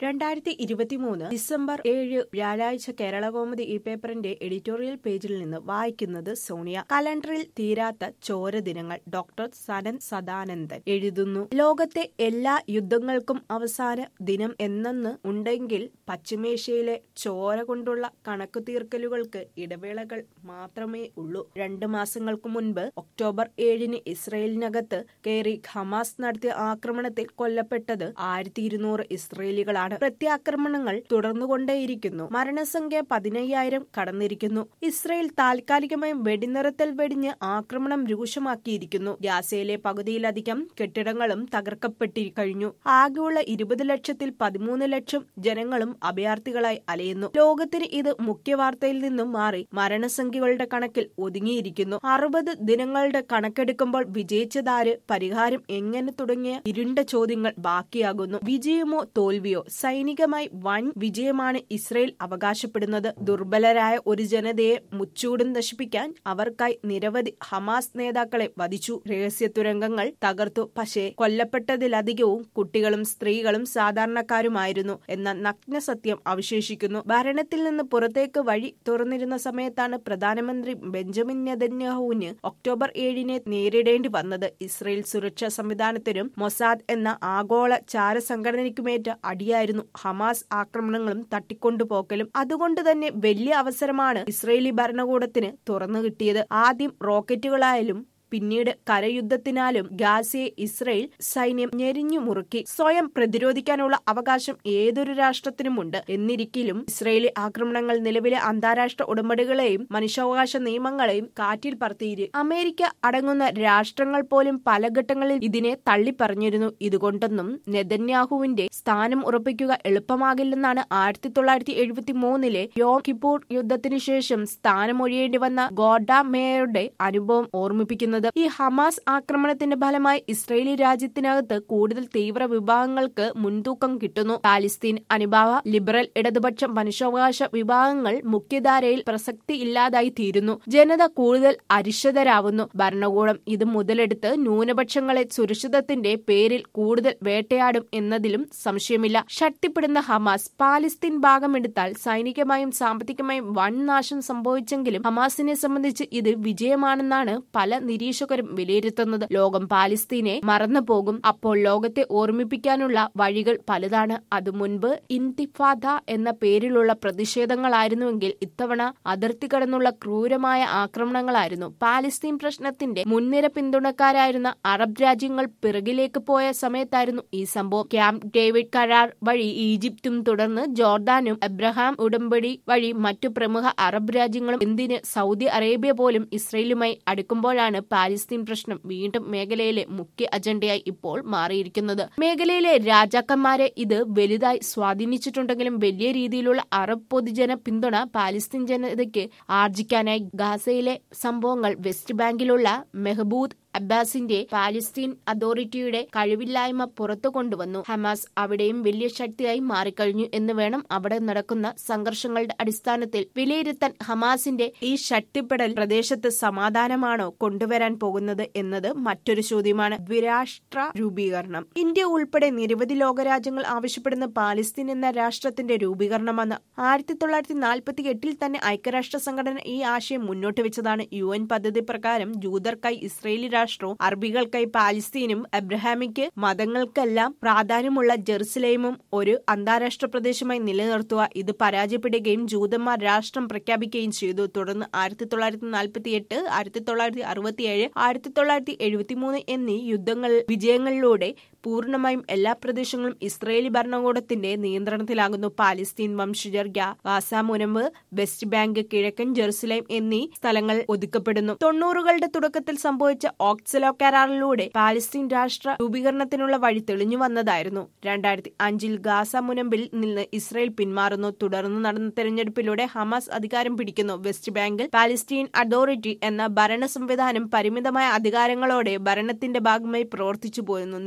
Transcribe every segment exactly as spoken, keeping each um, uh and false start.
രണ്ടായിരത്തി ഇരുപത്തിമൂന്ന് ഡിസംബർ ഏഴ് വ്യാഴാഴ്ച കേരളകൗമുദി ഈ പേപ്പറിന്റെ എഡിറ്റോറിയൽ പേജിൽ നിന്ന് വായിക്കുന്നത് സോണിയ. കലണ്ടറിൽ തീരാത്ത ചോര ദിനങ്ങൾ. ഡോക്ടർ സനൻ സദാനന്ദൻ എഴുതുന്നു. ലോകത്തെ എല്ലാ യുദ്ധങ്ങൾക്കും അവസാന ദിനം എന്നെന്ന് ഉണ്ടെങ്കിൽ പശ്ചിമേഷ്യയിലെ ചോര കൊണ്ടുള്ള കണക്കു തീർക്കലുകൾക്ക് ഇടവേളകൾ മാത്രമേ ഉള്ളൂ. രണ്ടു മാസങ്ങൾക്ക് മുൻപ് ഒക്ടോബർ ഏഴിന് ഇസ്രയേലിനകത്ത് കയറി ഹമാസ് നടത്തിയ ആക്രമണത്തിൽ കൊല്ലപ്പെട്ടത് ആയിരത്തി ഇരുന്നൂറ് ഇസ്രയേലികളാണ്. പ്രത്യാക്രമണങ്ങൾ തുടർന്നുകൊണ്ടേയിരിക്കുന്നു. മരണസംഖ്യ പതിനയ്യായിരം കടന്നിരിക്കുന്നു. ഇസ്രയേൽ താൽക്കാലികമായി വെടിനിർത്തൽ വെടിഞ്ഞ് ആക്രമണം രൂക്ഷമാക്കിയിരിക്കുന്നു. ഗാസയിലെ പകുതിയിലധികം കെട്ടിടങ്ങളും തകർക്കപ്പെട്ടി കഴിഞ്ഞു. ആകെയുള്ള ഇരുപത് ലക്ഷത്തിൽ പതിമൂന്ന് ലക്ഷം ജനങ്ങളും അഭയാർത്ഥികളായി അലയുന്നു. ലോകത്തിന് ഇത് മുഖ്യവാർത്തയിൽ നിന്നും മാറി മരണസംഖ്യകളുടെ കണക്കിൽ ഒതുങ്ങിയിരിക്കുന്നു. അറുപത് ദിനങ്ങളുടെ കണക്കെടുക്കുമ്പോൾ വിജയിച്ചതാര്, പരിഹാരം എങ്ങനെ തുടങ്ങിയ ഇരുണ്ട ചോദ്യങ്ങൾ ബാക്കിയാകുന്നു. വിജയമോ തോൽവിയോ? സൈനികമായി വൻ വിജയമാണ് ഇസ്രയേൽ അവകാശപ്പെടുന്നത്. ദുർബലരായ ഒരു ജനതയെ മുച്ചൂടും നശിപ്പിക്കാൻ അവർക്കായി നിരവധി ഹമാസ് നേതാക്കളെ വധിച്ചു. രഹസ്യ തുരങ്കങ്ങൾ തകർത്തു. പക്ഷേ കൊല്ലപ്പെട്ടതിലധികവും കുട്ടികളും സ്ത്രീകളും സാധാരണക്കാരുമായിരുന്നു എന്ന നഗ്ന സത്യം അവശേഷിക്കുന്നു. ഭരണത്തിൽ നിന്ന് പുറത്തേക്ക് വഴി തുറന്നിരുന്ന സമയത്താണ് പ്രധാനമന്ത്രി ബെഞ്ചമിൻ നെതന്യാഹുവിന് ഒക്ടോബർ ഏഴിനെ നേരിടേണ്ടി വന്നത്. ഇസ്രയേൽ സുരക്ഷാ സംവിധാനത്തിനും മൊസാദ് എന്ന ആഗോള ചാര സംഘടനയ്ക്കുമേറ്റ അടിയായിരുന്നു ഹമാസ് ആക്രമണങ്ങളും തട്ടിക്കൊണ്ടുപോക്കലും. അതുകൊണ്ട് തന്നെ വലിയ അവസരമാണ് ഇസ്രയേലി ഭരണകൂടത്തിന് തുറന്നു കിട്ടിയത്. ആദ്യം റോക്കറ്റുകളായാലും പിന്നീട് കരയുദ്ധത്തിനാലും ഗാസയെ ഇസ്രയേൽ സൈന്യം ഞെരിഞ്ഞു മുറുക്കി. സ്വയം പ്രതിരോധിക്കാനുള്ള അവകാശം ഏതൊരു രാഷ്ട്രത്തിനുമുണ്ട്. എന്നിരിക്കലും ഇസ്രയേലി ആക്രമണങ്ങൾ നിലവിലെ അന്താരാഷ്ട്ര ഉടമ്പടികളെയും മനുഷ്യാവകാശ നിയമങ്ങളെയും കാറ്റിൽ പറത്തിയിരി. അമേരിക്ക അടങ്ങുന്ന രാഷ്ട്രങ്ങൾ പോലും പല ഘട്ടങ്ങളിൽ ഇതിനെ തള്ളിപ്പറഞ്ഞിരുന്നു. ഇതുകൊണ്ടൊന്നും നെതന്യാഹുവിന്റെ സ്ഥാനം ഉറപ്പിക്കുക എളുപ്പമാകില്ലെന്നാണ് ആയിരത്തി തൊള്ളായിരത്തി എഴുപത്തി മൂന്നിലെ യോം കിപ്പൂർ യുദ്ധത്തിനു ശേഷം സ്ഥാനമൊഴിയേണ്ടി വന്ന ഗോർഡ മേയറുടെ അനുഭവം ഓർമ്മിപ്പിക്കുന്നത്. ഈ ഹമാസ് ആക്രമണത്തിന്റെ ഫലമായി ഇസ്രയേലി രാജ്യത്തിനകത്ത് കൂടുതൽ തീവ്ര വിഭാഗങ്ങൾക്ക് മുൻതൂക്കം കിട്ടുന്നു. പാലസ്തീൻ അനുഭാവ ലിബറൽ ഇടതുപക്ഷ മനുഷ്യാവകാശ വിഭാഗങ്ങൾ മുഖ്യധാരയിൽ പ്രസക്തി ഇല്ലാതായി തീരുന്നു. ജനത കൂടുതൽ അരിശതരാവുന്നു. ഭരണകൂടം ഇത് മുതലെടുത്ത് ന്യൂനപക്ഷങ്ങളെ സുരക്ഷിതത്തിന്റെ പേരിൽ കൂടുതൽ വേട്ടയാടും എന്നതിലും സംശയമില്ല. ശക്തിപ്പെടുന്ന ഹമാസ് പാലസ്തീൻ ഭാഗമെടുത്താൽ സൈനികമായും സാമ്പത്തികമായും വൻ നാശം സംഭവിച്ചെങ്കിലും ഹമാസിനെ സംബന്ധിച്ച് ഇത് വിജയമാണെന്നാണ് പല നിരീക്ഷകരും വിലയിരുത്തുന്നത്. ലോകം പാലസ്തീനെ മറന്നു പോകും. അപ്പോൾ ലോകത്തെ ഓർമ്മിപ്പിക്കാനുള്ള വഴികൾ പലതാണ്. അത് മുൻപ് ഇന്തിഫാദ എന്ന പേരിലുള്ള പ്രതിഷേധങ്ങളായിരുന്നുവെങ്കിൽ ഇത്തവണ അതിർത്തി കടന്നുള്ള ക്രൂരമായ ആക്രമണങ്ങളായിരുന്നു. പാലസ്തീൻ പ്രശ്നത്തിന്റെ മുൻനിര പിന്തുണക്കാരായിരുന്ന അറബ് രാജ്യങ്ങൾ പിറകിലേക്ക് പോയ സമയത്തായിരുന്നു ഈ സംഭവം. ക്യാമ്പ് ഡേവിഡ് കരാർ വഴി ഈജിപ്തും തുടർന്ന് ജോർദാനും എബ്രഹാം ഉടമ്പടി വഴി മറ്റു പ്രമുഖ അറബ് രാജ്യങ്ങളും എന്തിന് സൗദി അറേബ്യ പോലും ഇസ്രയേലുമായി അടുക്കുമ്പോഴാണ് പാലസ്തീൻ പ്രശ്നം വീണ്ടും മേഖലയിലെ മുഖ്യ അജണ്ടയായി ഇപ്പോൾ മാറിയിരിക്കുന്നത്. മേഖലയിലെ രാജാക്കന്മാരെ ഇത് വലുതായി സ്വാധീനിച്ചിട്ടുണ്ടെങ്കിലും വലിയ രീതിയിലുള്ള അറബ് പൊതുജന പിന്തുണ പാലസ്തീൻ ജനതയ്ക്ക് ആർജിക്കാനായി ഗാസയിലെ സംഭവങ്ങൾ വെസ്റ്റ് ബാങ്കിലുള്ള മെഹബൂദ് അബ്ബാസിന്റെ പാലസ്തീൻ അതോറിറ്റിയുടെ കഴിവില്ലായ്മ പുറത്തു കൊണ്ടുവന്നു. ഹമാസ് അവിടെയും വലിയ ശക്തിയായി മാറിക്കഴിഞ്ഞു എന്ന് വേണം അവിടെ നടക്കുന്ന സംഘർഷങ്ങളുടെ അടിസ്ഥാനത്തിൽ വിലയിരുത്താൻ. ഹമാസിന്റെ ഈ ശക്തിപ്പെടൽ പ്രദേശത്ത് സമാധാനമാണോ കൊണ്ടുവരാൻ പോകുന്നത് എന്നത് മറ്റൊരു ചോദ്യമാണ്. ദ്വിരാഷ്ട്ര രൂപീകരണം. ഇന്ത്യ ഉൾപ്പെടെ നിരവധി ലോകരാജ്യങ്ങൾ ആവശ്യപ്പെടുന്ന പാലസ്തീൻ എന്ന രാഷ്ട്രത്തിന്റെ രൂപീകരണമെന്ന് ആയിരത്തി തൊള്ളായിരത്തി നാൽപ്പത്തി എട്ടിൽ തന്നെ ഐക്യരാഷ്ട്ര സംഘടന ഈ ആശയം മുന്നോട്ട് വെച്ചതാണ്. യു എൻ പദ്ധതി പ്രകാരം ജൂതർക്കായി ഇസ്രയേലി രാഷ്ട്രവും അറബികൾക്കായി പാലസ്തീനും അബ്രഹാമിക് മതങ്ങൾക്കെല്ലാം പ്രാധാന്യമുള്ള ജെറുസലേമും ഒരു അന്താരാഷ്ട്ര പ്രദേശമായി നിലനിർത്തുക. ഇത് പരാജയപ്പെടുകയും ജൂതന്മാർ രാഷ്ട്രം പ്രഖ്യാപിക്കുകയും ചെയ്തു. തുടർന്ന് ആയിരത്തി തൊള്ളായിരത്തി നാൽപ്പത്തി എട്ട് ആയിരത്തി തൊള്ളായിരത്തി അറുപത്തിയേഴ് ആയിരത്തി തൊള്ളായിരത്തി എഴുപത്തി മൂന്ന് എന്നീ യുദ്ധങ്ങൾ വിജയങ്ങളിലൂടെ പൂർണ്ണമായും എല്ലാ പ്രദേശങ്ങളും ഇസ്രയേലി ഭരണകൂടത്തിന്റെ നിയന്ത്രണത്തിലാകുന്നു. പാലസ്തീൻ വംശജർ ഗാസ മുനമ്പ്, വെസ്റ്റ് ബാങ്ക്, കിഴക്കൻ ജെറുസലേം എന്നീ സ്ഥലങ്ങൾ ഒതുക്കപ്പെടുന്നു. തൊണ്ണൂറുകളുടെ തുടക്കത്തിൽ സംഭവിച്ച ഓക്സലോ കരാറിലൂടെ പാലസ്തീൻ രാഷ്ട്ര രൂപീകരണത്തിനുള്ള വഴി തെളിഞ്ഞു വന്നതായിരുന്നു. രണ്ടായിരത്തി അഞ്ചിൽ ഗാസ മുനമ്പിൽ നിന്ന് ഇസ്രയേൽ പിന്മാറുന്നു. തുടർന്ന് നടന്ന തെരഞ്ഞെടുപ്പിലൂടെ ഹമാസ് അധികാരം പിടിക്കുന്നു. വെസ്റ്റ് ബാങ്കിൽ പാലസ്തീൻ അതോറിറ്റി എന്ന ഭരണ സംവിധാനം പരിമിതമായ അധികാരങ്ങളോടെ ഭരണത്തിന്റെ ഭാഗമായി പ്രവർത്തിച്ചു പോരുന്നു. നിലവിലെ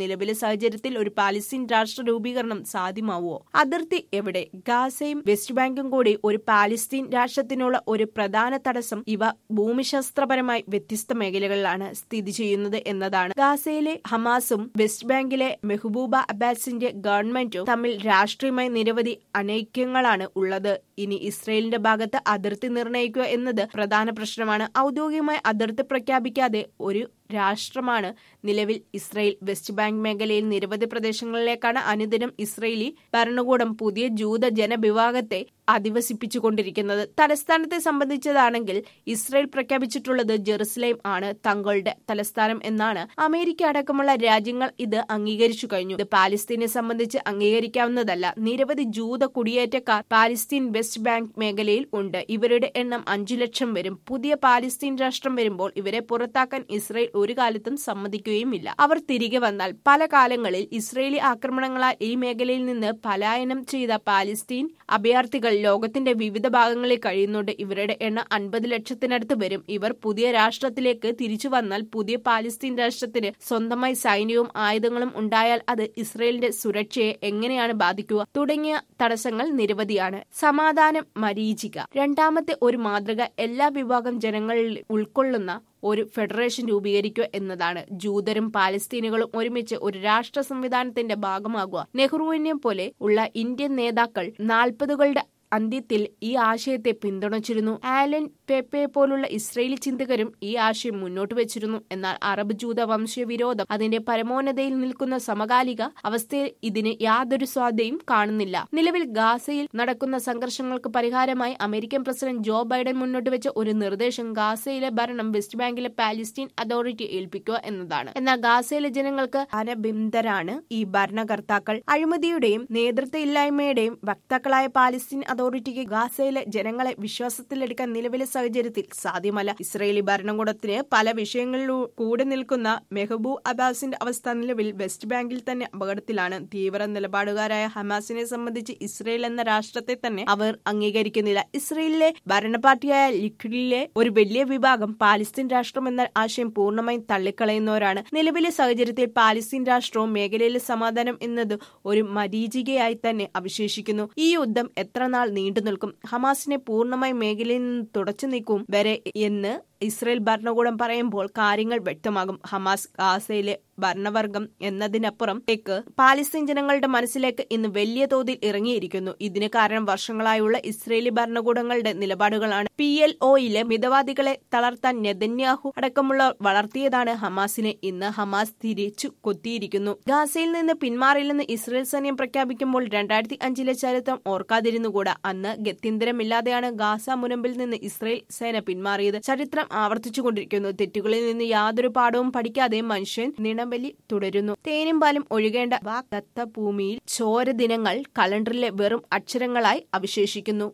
സാഹചര്യത്തിൽ ഒരു പാലസ്തീൻ രാഷ്ട്ര രൂപീകരണം സാധ്യമാവുമോ? അതിർത്തി എവിടെ? ഗാസയും വെസ്റ്റ് ബാങ്കും കൂടി ഒരു പാലസ്തീൻ രാഷ്ട്രത്തിനുള്ള ഒരു പ്രധാന തടസ്സം. ഇവ ഭൂമിശാസ്ത്രപരമായി വ്യത്യസ്ത മേഖലകളിലാണ് സ്ഥിതി ചെയ്യുന്നത് എന്നതാണ്. ഗാസയിലെ ഹമാസും വെസ്റ്റ് ബാങ്കിലെ മെഹ്ബൂബ അബ്ബാസിന്റെ ഗവൺമെന്റും തമ്മിൽ രാഷ്ട്രീയമായി നിരവധി അനൈക്യങ്ങളാണ് ഉള്ളത്. ഇനി ഇസ്രയേലിന്റെ ഭാഗത്ത് അതിർത്തി നിർണയിക്കുക എന്നത് പ്രധാന പ്രശ്നമാണ്. ഔദ്യോഗികമായി അതിർത്തി പ്രഖ്യാപിക്കാതെ ഒരു രാഷ്ട്രമാണ് നിലവിൽ ഇസ്രയേൽ. വെസ്റ്റ് ബാങ്ക് മേഖലയിൽ നിരവധി പ്രദേശങ്ങളിലേക്കാണ് അനുദിനം ഇസ്രയേലി ഭരണകൂടം പുതിയ ജൂത ജനവിഭാഗത്തെ അധിവസിപ്പിച്ചുകൊണ്ടിരിക്കുന്നത്. തലസ്ഥാനത്തെ സംബന്ധിച്ചതാണെങ്കിൽ ഇസ്രയേൽ പ്രഖ്യാപിച്ചിട്ടുള്ളത് ജെറുസലേം ആണ് തങ്ങളുടെ തലസ്ഥാനം എന്നാണ്. അമേരിക്ക അടക്കമുള്ള രാജ്യങ്ങൾ ഇത് അംഗീകരിച്ചു കഴിഞ്ഞു. ഇത് പാലസ്തീനെ സംബന്ധിച്ച് അംഗീകരിക്കാവുന്നതല്ല. നിരവധി ജൂത കുടിയേറ്റക്കാർ പാലസ്തീൻ വെസ്റ്റ് ബാങ്ക് മേഖലയിൽ ഉണ്ട്. ഇവരുടെ എണ്ണം അഞ്ചു ലക്ഷം വരും. പുതിയ പാലസ്തീൻ രാഷ്ട്രം വരുമ്പോൾ ഇവരെ പുറത്താക്കാൻ ഇസ്രയേൽ ഒരു കാലത്തും സമ്മതിക്കുകയുമില്ല. അവർ തിരികെ വന്നാൽ പല കാലങ്ങളിൽ ഇസ്രയേലി ആക്രമണങ്ങളാൽ ഈ മേഖലയിൽ നിന്ന് പലായനം ചെയ്ത പാലസ്തീൻ അഭയാർത്ഥികൾ ലോകത്തിന്റെ വിവിധ ഭാഗങ്ങളിൽ കഴിയുന്നുണ്ട്. ഇവരുടെ എണ്ണം അൻപത് ലക്ഷത്തിനടുത്ത് വരും. ഇവർ പുതിയ രാഷ്ട്രത്തിലേക്ക് തിരിച്ചു വന്നാൽ പുതിയ പാലസ്തീൻ രാഷ്ട്രത്തിന് സ്വന്തമായി സൈന്യവും ആയുധങ്ങളും ഉണ്ടായാൽ അത് ഇസ്രയേലിന്റെ സുരക്ഷയെ എങ്ങനെയാണ് ബാധിക്കുക തുടങ്ങിയ തടസ്സങ്ങൾ നിരവധിയാണ്. സമാധാനം മരീചിക. രണ്ടാമത്തെ ഒരു മാതൃക എല്ലാ വിഭാഗം ജനങ്ങളിൽ ഉൾക്കൊള്ളുന്ന ഒരു ഫെഡറേഷൻ രൂപീകരിക്കുക എന്നതാണ്. ജൂതരും പാലസ്തീനുകളും ഒരുമിച്ച് ഒരു രാഷ്ട്ര സംവിധാനത്തിന്റെ ഭാഗമാകുക. നെഹ്റുവിനെ പോലെ ഉള്ള ഇന്ത്യൻ നേതാക്കൾ നാൽപ്പതുകളുടെ അന്ത്യത്തിൽ ഈ ആശയത്തെ പിന്തുണച്ചിരുന്നു. ആലൻ പെപ്പെ പോലുള്ള ഇസ്രയേലി ചിന്തകരും ഈ ആശയം മുന്നോട്ട് വെച്ചിരുന്നു. എന്നാൽ അറബ് ജൂത വംശീയ വിരോധം അതിന്റെ പരമോന്നതയിൽ നിൽക്കുന്ന സമകാലിക അവസ്ഥയിൽ ഇതിന് യാതൊരു സ്വാധീനവും കാണുന്നില്ല. നിലവിൽ ഗാസയിൽ നടക്കുന്ന സംഘർഷങ്ങൾക്ക് പരിഹാരമായി അമേരിക്കൻ പ്രസിഡന്റ് ജോ ബൈഡൻ മുന്നോട്ട് വെച്ച ഒരു നിർദ്ദേശം ഗാസയിലെ ഭരണം വെസ്റ്റ് ബാങ്കിലെ പാലസ്തീൻ അതോറിറ്റി ഏൽപ്പിക്കുക എന്നതാണ്. എന്നാൽ ഗാസയിലെ ജനങ്ങൾക്ക് അനബിന്ദരാണ് ഈ ഭരണകർത്താക്കൾ. അഴിമതിയുടെയും നേതൃത്വമില്ലായ്മയുടെയും വക്താക്കളായ പാലസ്തീൻ അതോറിറ്റിക്ക് ഗാസയിലെ ജനങ്ങളെ വിശ്വാസത്തിലെടുക്കാൻ നിലവിലെ സാഹചര്യത്തിൽ സാധ്യമല്ല. ഇസ്രയേലി ഭരണകൂടത്തിന് പല വിഷയങ്ങളിലും കൂടെ നിൽക്കുന്ന മെഹബൂബ് അബ്ബാസിന്റെ അവസ്ഥ നിലവിൽ വെസ്റ്റ് ബാങ്കിൽ തന്നെ അപകടത്തിലാണ്. തീവ്ര നിലപാടുകാരായ ഹമാസിനെ സംബന്ധിച്ച് ഇസ്രയേൽ എന്ന രാഷ്ട്രത്തെ തന്നെ അവർ അംഗീകരിക്കുന്നില്ല. ഇസ്രയേലിലെ ഭരണപാർട്ടിയായ ലിക്വിഡിലെ ഒരു വലിയ വിഭാഗം പാലസ്തീൻ രാഷ്ട്രം എന്ന ആശയം പൂർണ്ണമായും തള്ളിക്കളയുന്നവരാണ്. നിലവിലെ സാഹചര്യത്തിൽ പാലസ്തീൻ രാഷ്ട്രവും മേഖലയിലെ സമാധാനം എന്നത് ഒരു മരീചികയായി തന്നെ അവശേഷിക്കുന്നു. ഈ യുദ്ധം എത്ര നാൾ നീണ്ടു നിൽക്കും? ഹമാസിനെ പൂർണ്ണമായി മേഖലയിൽ നിന്ന് തുടച്ചു നീക്കും വരെ എന്ന് ഇസ്രയേൽ ഭരണകൂടം പറയുമ്പോൾ കാര്യങ്ങൾ വ്യക്തമാകും. ഹമാസ് ഗാസയിലെ ഭരണവർഗം എന്നതിനപ്പുറത്തേക്ക് പാലസ്തീൻ ജനങ്ങളുടെ മനസ്സിലേക്ക് ഇന്ന് വലിയ തോതിൽ ഇറങ്ങിയിരിക്കുന്നു. ഇതിന് കാരണം വർഷങ്ങളായുള്ള ഇസ്രയേലി ഭരണകൂടങ്ങളുടെ നിലപാടുകളാണ്. പി എൽ ഒയിലെ മിതവാദികളെ തളർത്താൻ നെതന്യാഹു അടക്കമുള്ള വളർത്തിയതാണ് ഹമാസിനെ. ഇന്ന് ഹമാസ് തിരിച്ചു കൊത്തിയിരിക്കുന്നു. ഗാസയിൽ നിന്ന് പിന്മാറില്ലെന്ന് ഇസ്രയേൽ സൈന്യം പ്രഖ്യാപിക്കുമ്പോൾ രണ്ടായിരത്തി അഞ്ചിലെ ചരിത്രം ഓർക്കാതിരുന്നുകൂടാ. അന്ന് ഗത്യന്തരമില്ലാതെയാണ് ഗാസ മുനമ്പിൽ നിന്ന് ഇസ്രയേൽ സേന പിന്മാറിയത്. ചരിത്രം ആവർത്തിച്ചുകൊണ്ടിരിക്കുന്നു. തെറ്റുകളിൽ നിന്ന് യാതൊരു പാഠവും പഠിക്കാതെ മനുഷ്യൻ നിണബലി തുടരുന്നു. തേനും പാലും ഒഴുകേണ്ട വാഗ്ദത്ത ഭൂമിയിൽ ചോര ദിനങ്ങൾ കലണ്ടറിലെ വെറും അക്ഷരങ്ങളായി അവശേഷിക്കുന്നു.